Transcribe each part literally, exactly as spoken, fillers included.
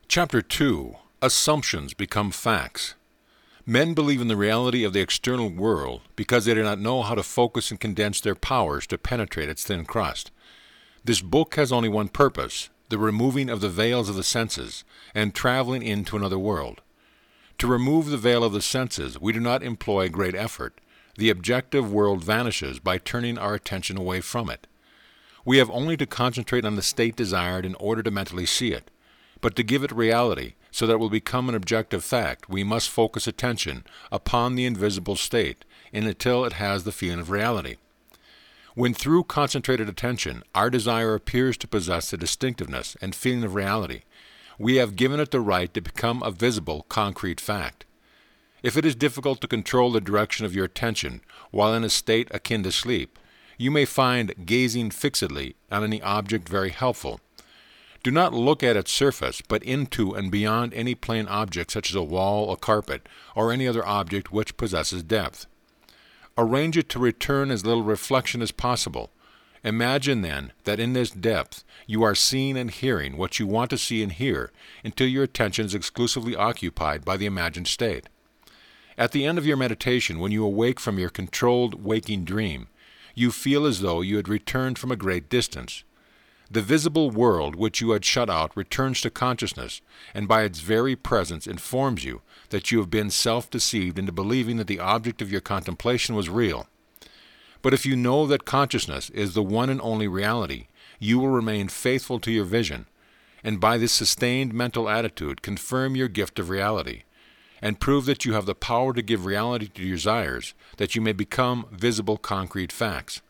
Chapter two. Assumptions Become Facts. Men believe in the reality of the external world because they do not know how to focus and condense their powers to penetrate its thin crust. This book has only one purpose, the removing of the veils of the senses and traveling into another world. To remove the veil of the senses, we do not employ great effort. The objective world vanishes by turning our attention away from it. We have only to concentrate on the state desired in order to mentally see it. But to give it reality, so that it will become an objective fact, we must focus attention upon the invisible state and until it has the feeling of reality. When through concentrated attention, our desire appears to possess the distinctiveness and feeling of reality, we have given it the right to become a visible, concrete fact. If it is difficult to control the direction of your attention while in a state akin to sleep, you may find gazing fixedly on any object very helpful. Do not look at its surface, but into and beyond any plane object such as a wall, a carpet, or any other object which possesses depth. Arrange it to return as little reflection as possible. Imagine then that in this depth you are seeing and hearing what you want to see and hear until your attention is exclusively occupied by the imagined state. At the end of your meditation, when you awake from your controlled waking dream, you feel as though you had returned from a great distance. The visible world which you had shut out returns to consciousness, and by its very presence informs you that you have been self-deceived into believing that the object of your contemplation was real. But if you know that consciousness is the one and only reality, you will remain faithful to your vision, and by this sustained mental attitude confirm your gift of reality, and prove that you have the power to give reality to your desires, that you may become visible concrete facts.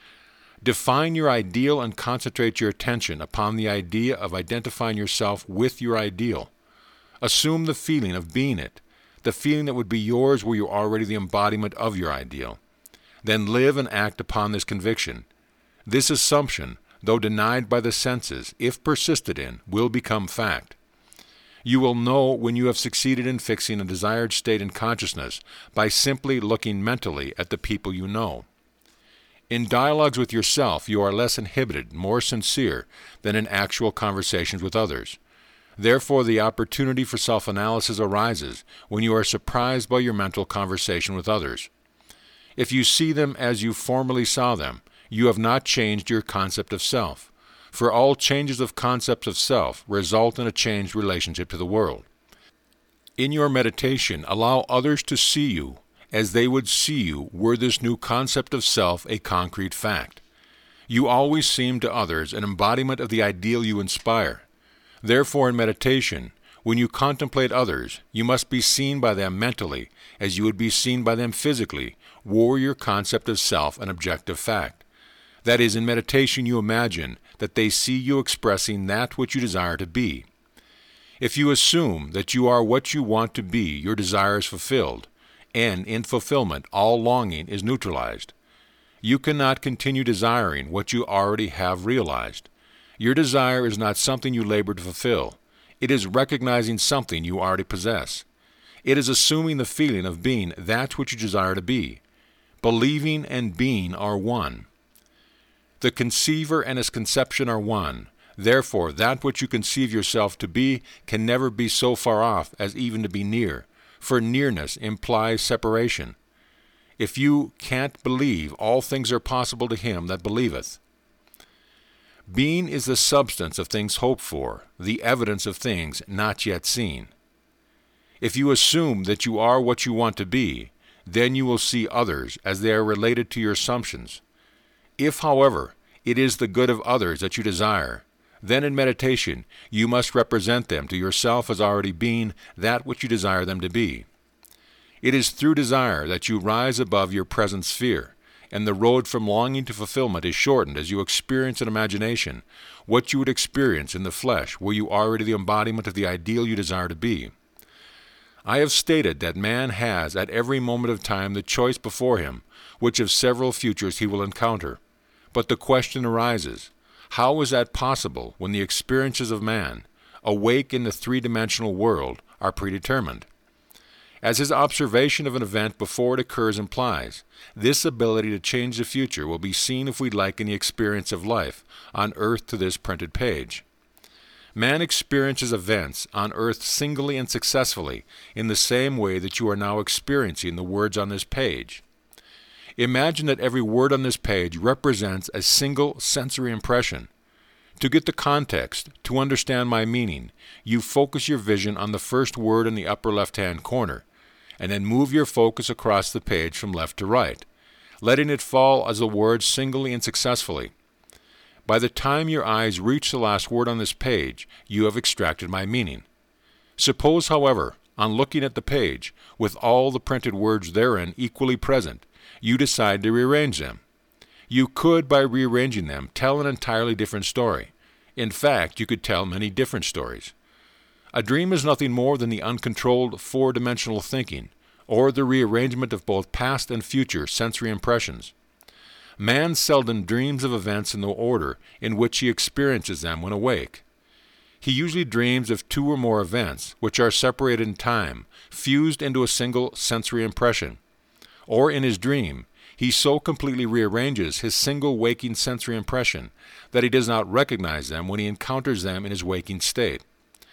Define your ideal and concentrate your attention upon the idea of identifying yourself with your ideal. Assume the feeling of being it, the feeling that would be yours were you already the embodiment of your ideal. Then live and act upon this conviction. This assumption, though denied by the senses, if persisted in, will become fact. You will know when you have succeeded in fixing a desired state in consciousness by simply looking mentally at the people you know. In dialogues with yourself, you are less inhibited, more sincere, than in actual conversations with others. Therefore, the opportunity for self-analysis arises when you are surprised by your mental conversation with others. If you see them as you formerly saw them, you have not changed your concept of self, for all changes of concepts of self result in a changed relationship to the world. In your meditation, allow others to see you as they would see you were this new concept of self a concrete fact. You always seem to others an embodiment of the ideal you inspire. Therefore, in meditation, when you contemplate others, you must be seen by them mentally as you would be seen by them physically, were your concept of self an objective fact. That is, in meditation you imagine that they see you expressing that which you desire to be. If you assume that you are what you want to be, your desire is fulfilled, and in fulfillment all longing is neutralized. You cannot continue desiring what you already have realized. Your desire is not something you labor to fulfill. It is recognizing something you already possess. It is assuming the feeling of being that which you desire to be. Believing and being are one. The conceiver and his conception are one. Therefore, that which you conceive yourself to be can never be so far off as even to be near, for nearness implies separation. If you can't believe, all things are possible to him that believeth. Being is the substance of things hoped for, the evidence of things not yet seen. If you assume that you are what you want to be, then you will see others as they are related to your assumptions. If, however, it is the good of others that you desire, then in meditation you must represent them to yourself as already being that which you desire them to be. It is through desire that you rise above your present sphere, and the road from longing to fulfillment is shortened as you experience in imagination what you would experience in the flesh were you already the embodiment of the ideal you desire to be. I have stated that man has at every moment of time the choice before him, which of several futures he will encounter. But the question arises, how is that possible when the experiences of man, awake in the three-dimensional world, are predetermined? As his observation of an event before it occurs implies, this ability to change the future will be seen if we liken the experience of life on earth to this printed page. Man experiences events on earth singly and successfully in the same way that you are now experiencing the words on this page. Imagine that every word on this page represents a single sensory impression. To get the context, to understand my meaning, you focus your vision on the first word in the upper left-hand corner, and then move your focus across the page from left to right, letting it fall as the word singly and successfully. By the time your eyes reach the last word on this page, you have extracted my meaning. Suppose, however, on looking at the page, with all the printed words therein equally present, you decide to rearrange them. You could, by rearranging them, tell an entirely different story. In fact, you could tell many different stories. A dream is nothing more than the uncontrolled four-dimensional thinking, or the rearrangement of both past and future sensory impressions. Man seldom dreams of events in the order in which he experiences them when awake. He usually dreams of two or more events, which are separated in time, fused into a single sensory impression. Or in his dream, he so completely rearranges his single waking sensory impression that he does not recognize them when he encounters them in his waking state.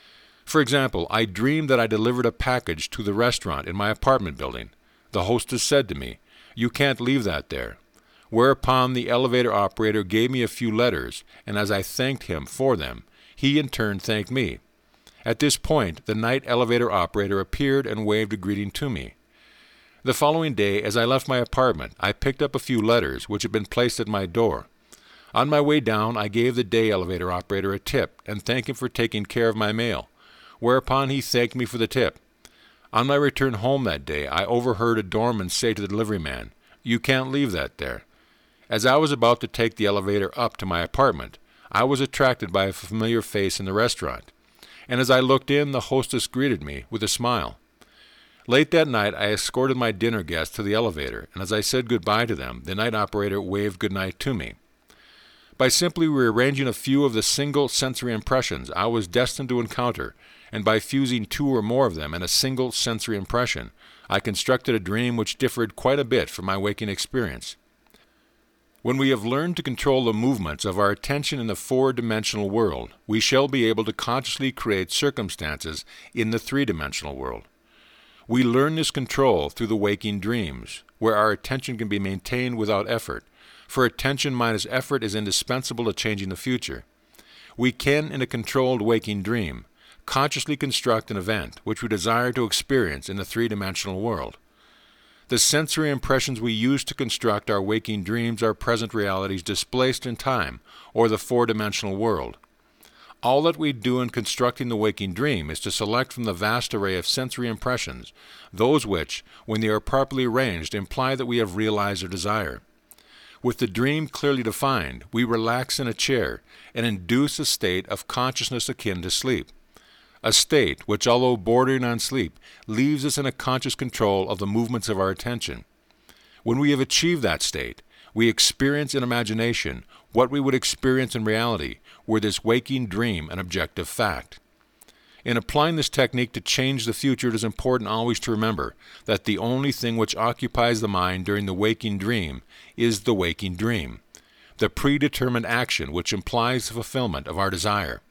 For example, I dreamed that I delivered a package to the restaurant in my apartment building. The hostess said to me, "You can't leave that there." Whereupon the elevator operator gave me a few letters, and as I thanked him for them, he in turn thanked me. At this point, the night elevator operator appeared and waved a greeting to me. The following day, as I left my apartment, I picked up a few letters which had been placed at my door. On my way down, I gave the day elevator operator a tip and thanked him for taking care of my mail, whereupon he thanked me for the tip. On my return home that day, I overheard a doorman say to the delivery man, "You can't leave that there." As I was about to take the elevator up to my apartment, I was attracted by a familiar face in the restaurant, and as I looked in, the hostess greeted me with a smile. Late that night, I escorted my dinner guests to the elevator, and as I said goodbye to them, the night operator waved goodnight to me. By simply rearranging a few of the single sensory impressions I was destined to encounter, and by fusing two or more of them in a single sensory impression, I constructed a dream which differed quite a bit from my waking experience. When we have learned to control the movements of our attention in the four-dimensional world, we shall be able to consciously create circumstances in the three-dimensional world. We learn this control through the waking dreams, where our attention can be maintained without effort, for attention minus effort is indispensable to changing the future. We can, in a controlled waking dream, consciously construct an event which we desire to experience in the three-dimensional world. The sensory impressions we use to construct our waking dreams are present realities displaced in time, or the four-dimensional world. All that we do in constructing the waking dream is to select from the vast array of sensory impressions those which, when they are properly arranged, imply that we have realized our desire. With the dream clearly defined, we relax in a chair and induce a state of consciousness akin to sleep. A state which, although bordering on sleep, leaves us in a conscious control of the movements of our attention. When we have achieved that state, we experience in imagination what we would experience in reality, were this waking dream an objective fact. In applying this technique to change the future, it is important always to remember that the only thing which occupies the mind during the waking dream is the waking dream, the predetermined action which implies the fulfillment of our desire.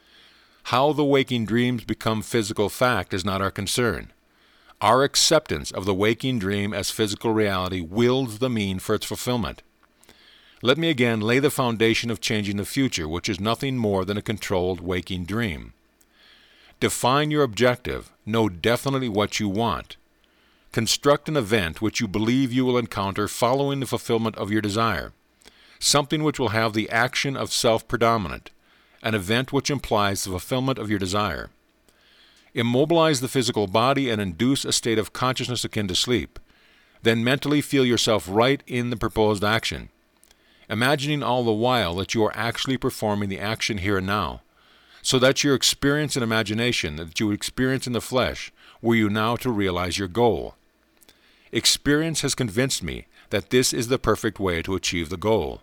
How the waking dreams become physical fact is not our concern. Our acceptance of the waking dream as physical reality wields the mean for its fulfillment. Let me again lay the foundation of changing the future, which is nothing more than a controlled waking dream. Define your objective. Know definitely what you want. Construct an event which you believe you will encounter following the fulfillment of your desire, something which will have the action of self-predominant, an event which implies the fulfillment of your desire. Immobilize the physical body and induce a state of consciousness akin to sleep. Then mentally feel yourself right in the proposed action, imagining all the while that you are actually performing the action here and now, so that your experience in imagination that you would experience in the flesh were you now to realize your goal. Experience has convinced me that this is the perfect way to achieve the goal.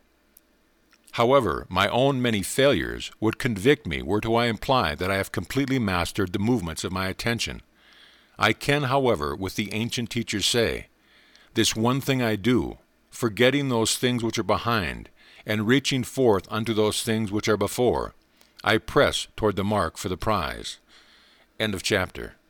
However, my own many failures would convict me were to I imply that I have completely mastered the movements of my attention. I can, however, with the ancient teachers say, "This one thing I do, forgetting those things which are behind, and reaching forth unto those things which are before, I press toward the mark for the prize. End of chapter.